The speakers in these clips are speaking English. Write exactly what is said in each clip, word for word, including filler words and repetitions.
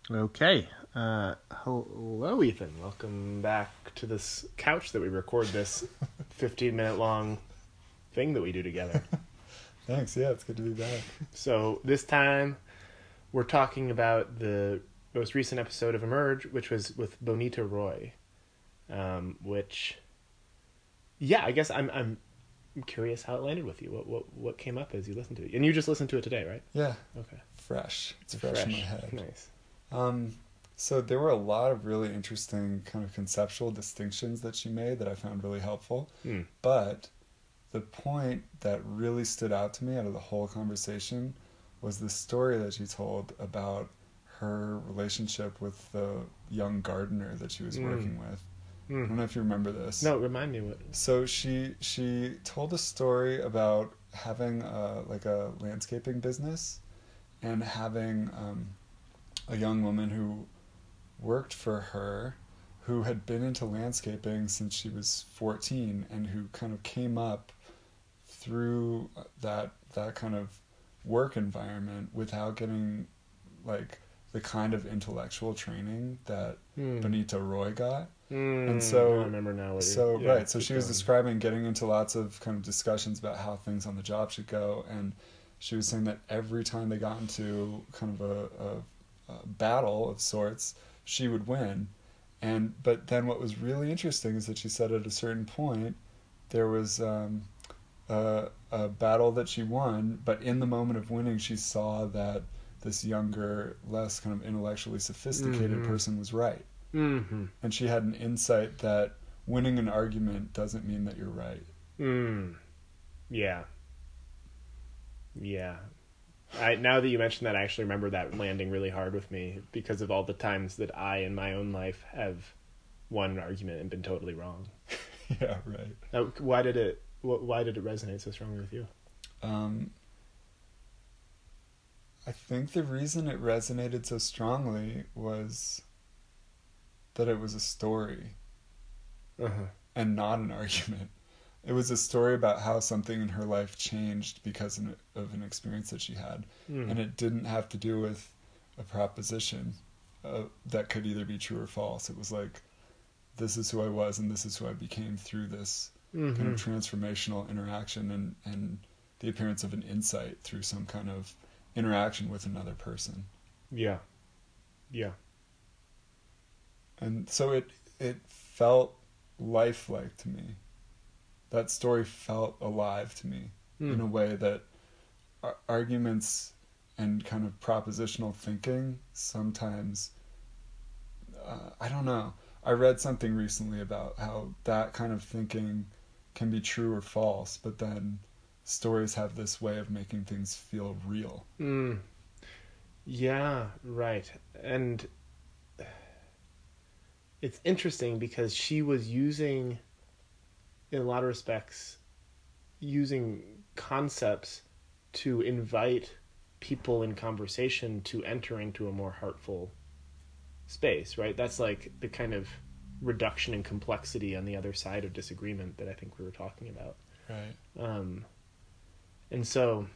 Okay. Uh, hello, Ethan. Welcome back to this couch that we record this fifteen minute long thing that we do together. Thanks. Yeah, it's good to be back. So, this time we're talking about the most recent episode of Emerge, which was with Bonita Roy. Um, which, yeah, I guess I'm I'm curious how it landed with you. What what what came up as you listened to it? And you just listened to it today, right? Yeah, Okay. fresh. It's fresh, in my head. Nice. Um, so there were a lot of really interesting kind of conceptual distinctions that she made that I found really helpful. Hmm. But the point that really stood out to me out of the whole conversation was the story that she told about her relationship with the young gardener that she was Mm. working with. I don't Hmm. know if you remember this. No, remind me what. So she she told a story about having a, like a landscaping business and having um, a young woman who worked for her who had been into landscaping since she was fourteen and who kind of came up through that that kind of work environment without getting like the kind of intellectual training that Hmm. Bonita Roy got. Mm, And so, I remember now. What so yeah, right. So keep she was going. describing getting into lots of kind of discussions about how things on the job should go, and she was saying that every time they got into kind of a, a, a battle of sorts, she would win. And but then what was really interesting is that she said at a certain point there was um, a, a battle that she won, but in the moment of winning, she saw that this younger, less kind of intellectually sophisticated Mhm. person was right. Mm-hmm. And she had an insight that winning an argument doesn't mean that you're right. Mm. Yeah. Yeah. I now that you mentioned that, I actually remember that landing really hard with me because of all the times that I in my own life have won an argument and been totally wrong. Yeah, right. Now, why did it? Why did it resonate so strongly with you? Um, I think the reason it resonated so strongly was that it was a story Uh-huh. and not an argument. It was a story about how something in her life changed because of an experience that she had. Mm. And it didn't have to do with a proposition uh, that could either be true or false. It was like, this is who I was and this is who I became through this Mm-hmm. kind of transformational interaction and, and the appearance of an insight through some kind of interaction with another person. Yeah. Yeah. And so it it felt lifelike to me. That story felt alive to me Mm. in a way that ar- arguments and kind of propositional thinking sometimes, uh, I don't know. I read something recently about how that kind of thinking can be true or false, but then stories have this way of making things feel real. Mm. Yeah. Right. And it's interesting because she was using, in a lot of respects, using concepts to invite people in conversation to enter into a more heartful space, right? That's like the kind of reduction in complexity on the other side of disagreement that I think we were talking about. Right. Um, and so,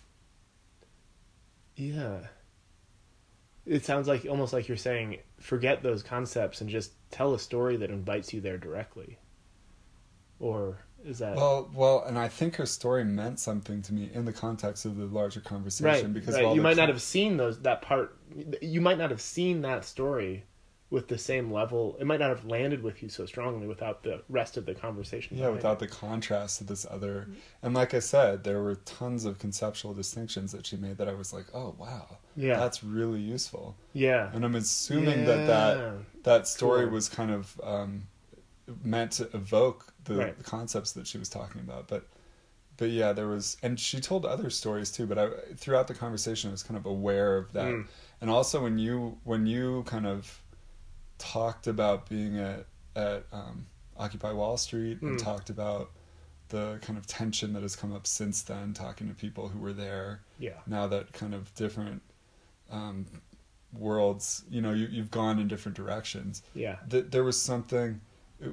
yeah, it sounds like almost like you're saying, forget those concepts and just tell a story that invites you there directly. Or is that Well, well, and I think her story meant something to me in the context of the larger conversation right? because Right. while You the might not con- have seen those that part. You might not have seen that story with the same level. It might not have landed with you so strongly without the rest of the conversation. yeah, behind without it. the contrast to this other, and like I said, there were tons of conceptual distinctions that she made that I was like, oh wow, Yeah. that's really useful. Yeah. And I'm assuming Yeah. that that that story Cool. was kind of um, meant to evoke the, Right. the concepts that she was talking about, but. But yeah, there was, and she told other stories too. But I, throughout the conversation, I was kind of aware of that. Mm. And also, when you when you kind of talked about being at at um, Occupy Wall Street and Mm. talked about the kind of tension that has come up since then, talking to people who were there. Yeah. Now that kind of different um, worlds, you know, you, you've gone in different directions. Yeah. Th- there was something. It,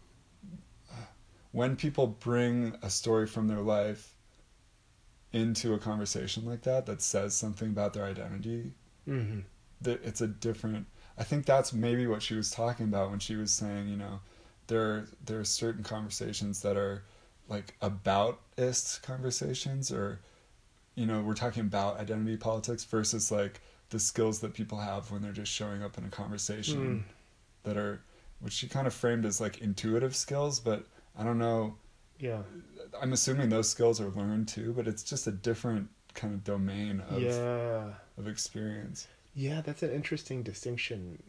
when people bring a story from their life into a conversation like that that says something about their identity, Mm-hmm. th- it's a different. I think that's maybe what she was talking about when she was saying, you know, there there are certain conversations that are like aboutist conversations, or you know, we're talking about identity politics versus like the skills that people have when they're just showing up in a conversation Mm. that are, which she kind of framed as like intuitive skills, but I don't know. Yeah. I'm assuming those skills are learned too, but it's just a different kind of domain of Yeah. of experience. Yeah, that's an interesting distinction.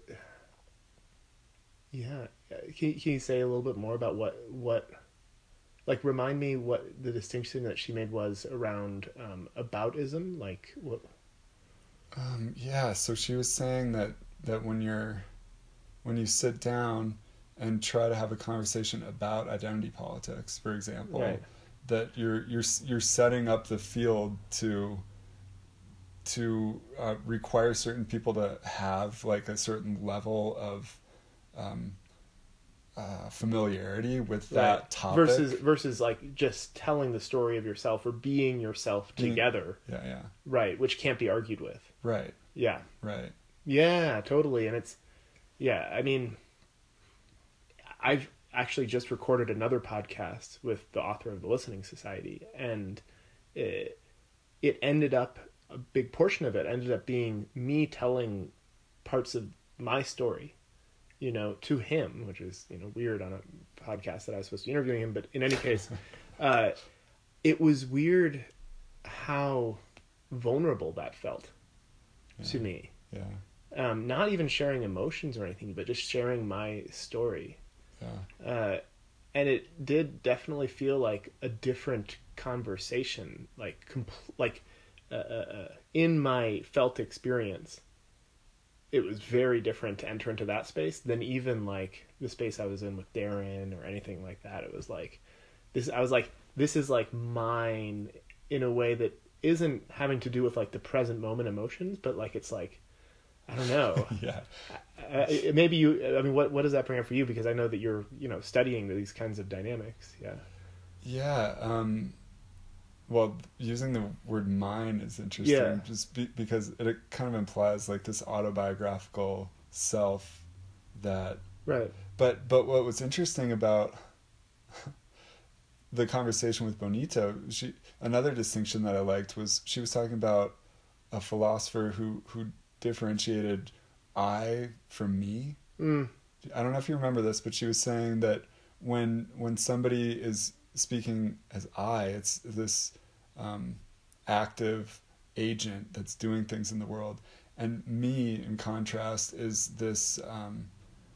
Yeah. Can, can you say a little bit more about what, what, like, remind me what the distinction that she made was around um, aboutism? Like, what? Um, yeah, so she was saying that that when you're when you sit down and try to have a conversation about identity politics, for example, Right. that you're you're you're setting up the field to to uh, require certain people to have like a certain level of um, uh, familiarity with that Right. topic. Versus, versus like just telling the story of yourself or being yourself Being- together. Yeah, yeah. Right. Which can't be argued with. Right, Yeah. right. Yeah, totally. And it's, yeah, I mean, I've actually just recorded another podcast with the author of the Listening Society, and it, it ended up, a big portion of it ended up being me telling parts of my story, you know, to him, which is, you know, weird on a podcast that I was supposed to be interviewing him. But in any case, uh, it was weird how vulnerable that felt Yeah. to me. Yeah, Um, not even sharing emotions or anything, but just sharing my story. yeah. Uh, and it did definitely feel like a different conversation, like compl- like uh, uh, in my felt experience. It was very different to enter into that space than even like the space I was in with Darren or anything like that. It was like this. I was like, this is like mine in a way that isn't having to do with like the present moment emotions, but like it's like, I don't know. Yeah. Uh, maybe you. I mean, what what does that bring up for you? Because I know that you're, you know, studying these kinds of dynamics. Yeah. Yeah. Um, well, using the word mine is interesting, Yeah. just be, because it kind of implies like this autobiographical self that. Right. But but what was interesting about the conversation with Bonita, she another distinction that I liked was she was talking about a philosopher who who differentiated I from me. Mm. I don't know if you remember this, but she was saying that when when somebody is speaking as I, it's this um, active agent that's doing things in the world, and me, in contrast, is this um,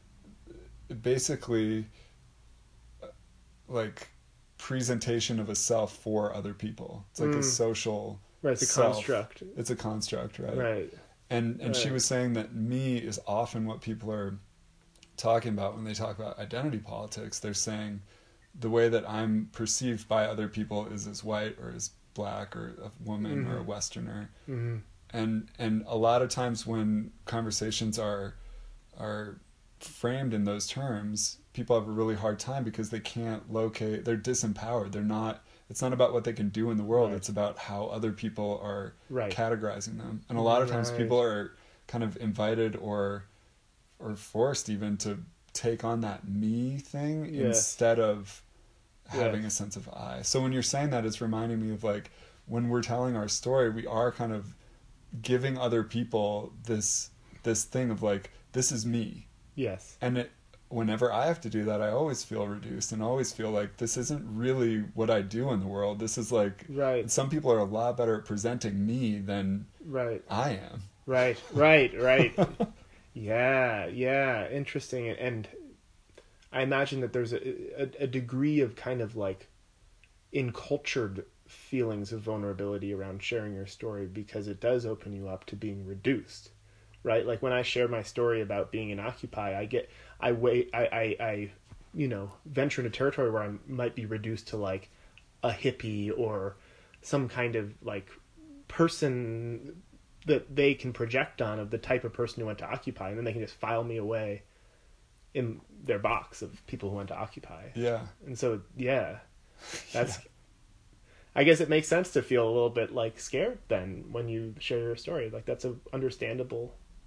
basically uh, like presentation of a self for other people. It's like Mm. a social Right. It's a self. construct. It's a construct, right? Right. And and she Right. was saying that me is often what people are talking about when they talk about identity politics. They're saying the way that I'm perceived by other people is as white or as black or a woman Mm-hmm. or a Westerner. Mm-hmm. And and a lot of times when conversations are are framed in those terms, people have a really hard time because they can't locate. They're disempowered. They're not. It's not about what they can do in the world. Right. It's about how other people are Right. categorizing them. And a lot of times Right. people are kind of invited or or forced even to take on that me thing Yes. instead of having Yes. a sense of I. So when you're saying that, it's reminding me of like when we're telling our story, we are kind of giving other people this this thing of like, this is me. Yes. And it, whenever I have to do that, I always feel reduced and always feel like this isn't really what I do in the world. This is like, Right. some people are a lot better at presenting me than Right. I am. Right. Right. Right. Yeah. Yeah. Interesting. And I imagine that there's a, a, a degree of kind of like encultured feelings of vulnerability around sharing your story because it does open you up to being reduced, right? Like when I share my story about being in Occupy, I get, I wait, I, I, I, you know, venture into territory where I might be reduced to like a hippie or some kind of like person that they can project on of the type of person who went to Occupy, and then they can just file me away in their box of people who went to Occupy. Yeah. And so, yeah, that's, Yeah. I guess it makes sense to feel a little bit like scared then when you share your story. Like that's a understandable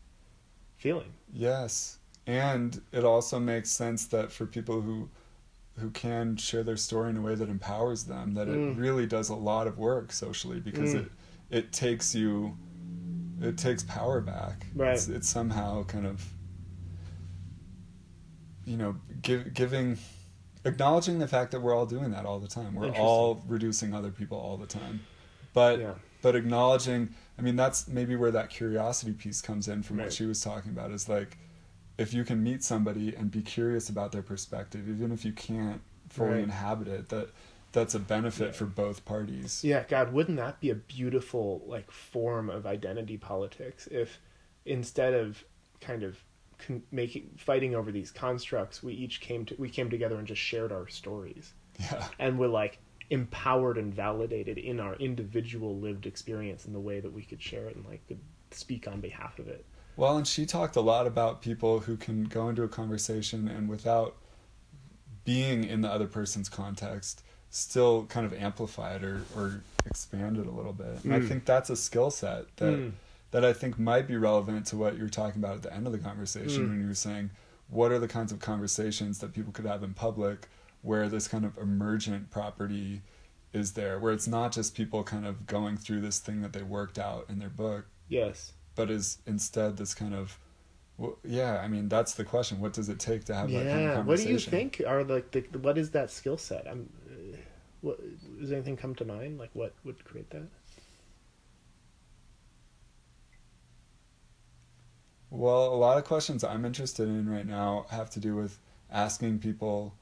feeling. Yes. And it also makes sense that for people who who can share their story in a way that empowers them, that Mm. it really does a lot of work socially, because Mm. it it takes you it takes power back. Right. It's, it's somehow kind of, you know, give, giving acknowledging the fact that we're all doing that all the time. We're all reducing other people all the time. But Yeah. but acknowledging, I mean, that's maybe where that curiosity piece comes in from Right. what she was talking about, is like, if you can meet somebody and be curious about their perspective, even if you can't fully Right. inhabit it, that that's a benefit Yeah. for both parties. Yeah, God, wouldn't that be a beautiful like form of identity politics if instead of kind of con- making fighting over these constructs, we each came to we came together and just shared our stories. Yeah. And we're like empowered and validated in our individual lived experience in the way that we could share it and like could speak on behalf of it. Well, and she talked a lot about people who can go into a conversation and without being in the other person's context, still kind of amplify it or, or expand it a little bit. And Mm. I think that's a skill set that Mm. that I think might be relevant to what you were talking about at the end of the conversation, Mm. when you were saying, what are the kinds of conversations that people could have in public where this kind of emergent property is there, where it's not just people kind of going through this thing that they worked out in their book, Yes. but is instead this kind of, well, yeah, I mean, that's the question. What does it take to have that kind of Yeah. What do conversation? you think are like the, what is that skill set? I'm uh, what does anything come to mind? Like what would create that? Well, a lot of questions I'm interested in right now have to do with asking people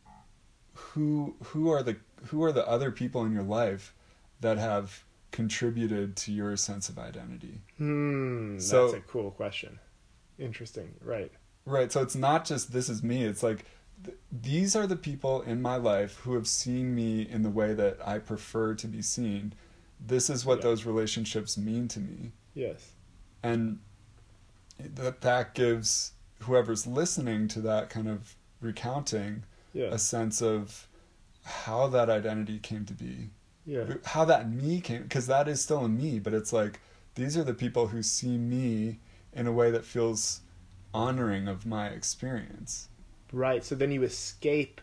who who are the who are the other people in your life that have contributed to your sense of identity. Hmm, So- that's a cool question. Interesting. Right. Right, so it's not just this is me, it's like th- these are the people in my life who have seen me in the way that I prefer to be seen. This is what Yeah. those relationships mean to me. Yes. And that that gives whoever's listening to that kind of recounting Yeah. a sense of how that identity came to be, Yeah. how that me came, because that is still a me, but it's like these are the people who see me in a way that feels honoring of my experience. Right. So then you escape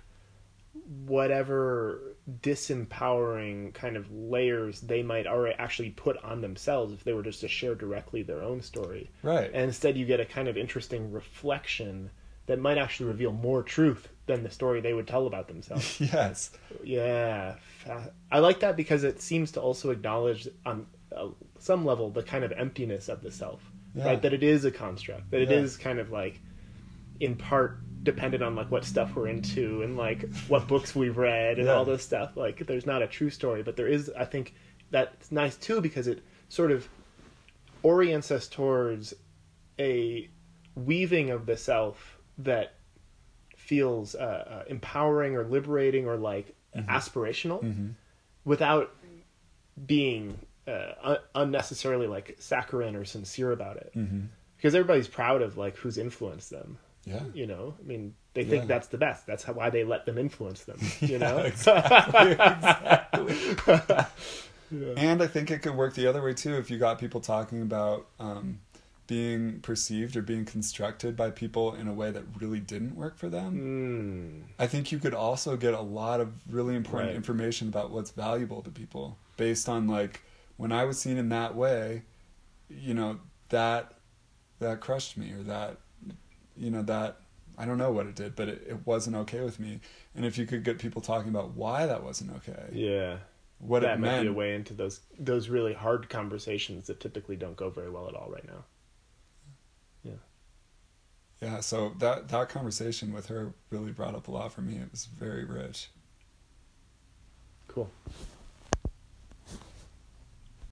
whatever disempowering kind of layers they might already actually put on themselves if they were just to share directly their own story. Right. And instead you get a kind of interesting reflection that might actually reveal more truth than the story they would tell about themselves. Yes. Yeah. Fa- I like that because it seems to also acknowledge on uh, some level the kind of emptiness of the self. Yeah. Right? That it is a construct. That it Yeah. is kind of like in part dependent on like what stuff we're into and like what books we've read and Yeah. all this stuff. Like there's not a true story, but there is, I think that's nice too because it sort of orients us towards a weaving of the self that feels uh, uh, empowering or liberating or like Mhm. aspirational Mm-hmm. without being uh, un- unnecessarily like saccharine or sincere about it. Mm-hmm. Because everybody's proud of like who's influenced them. Yeah. You know, I mean, they think Yeah. that's the best. That's how, why they let them influence them. You Yeah, know, exactly, exactly. Yeah. And I think it could work the other way too if you got people talking about um, being perceived or being constructed by people in a way that really didn't work for them. Mm. I think you could also get a lot of really important Right. information about what's valuable to people based on like when I was seen in that way, you know, that that crushed me or that you know that I don't know what it did, but it, it wasn't okay with me. And if you could get people talking about why that wasn't okay, Yeah, what that it might meant, be a way into those those really hard conversations that typically don't go very well at all right now. yeah. So that that conversation with her really brought up a lot for me. It was very rich. Cool.